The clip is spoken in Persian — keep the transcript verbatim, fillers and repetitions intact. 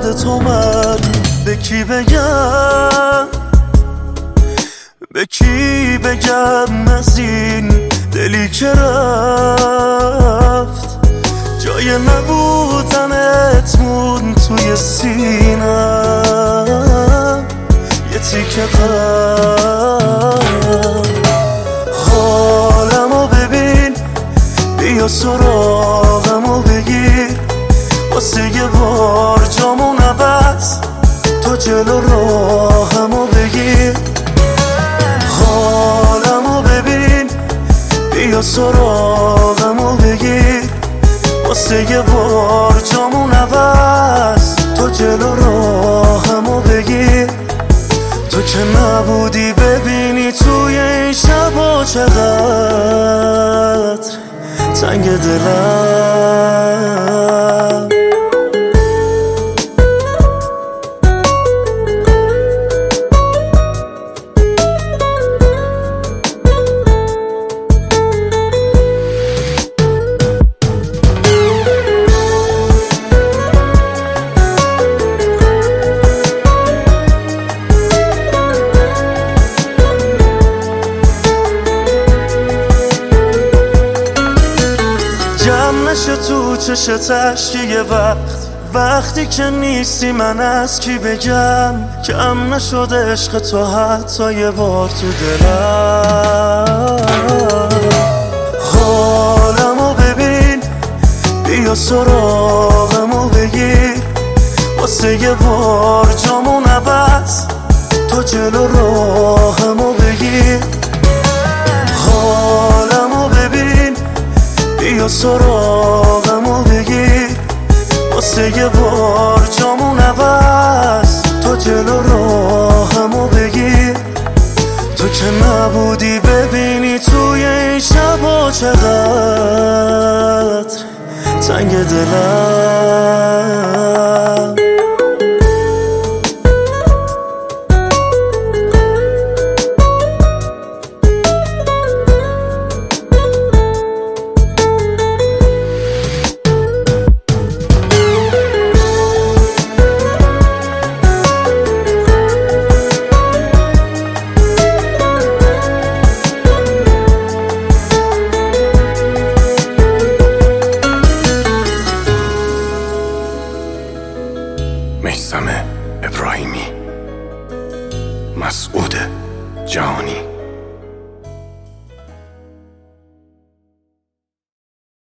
یاد تو من به کی بگم، به کی بگم از این دلی که رفت، جای نبودنت مون توی سینم یه تیکه قلب. حالمو ببین، بیا سراغمو بگیر، واسه یه بار جامون عوض تو جلو راهمو بگیر. حالمو ببین، بیا سراغمو بگیر، واسه یه بار جامون عوض تو جلو راهمو بگیر. تو که نبودی ببینی توی این شبا چقدر تنگ دلم. نشه تو چشت اشکی یه وقت، وقتی که نیستی من از کی بگم، کم نشده عشق تو حتی یه بار تو دلم. حالمو ببین، بیا سراغمو بگیر، واسه یه بار جامون عوض تو جلو راهمو بگیر. حالمو ببین، بیا سراغمو بگیر، واسه یه بار جامون عوض تو جلو راهمو بگیر. تو که نبودی ببینی توی این شبا چقدر تنگ دلم. میثم ابراهیمی، مسعود جهانی.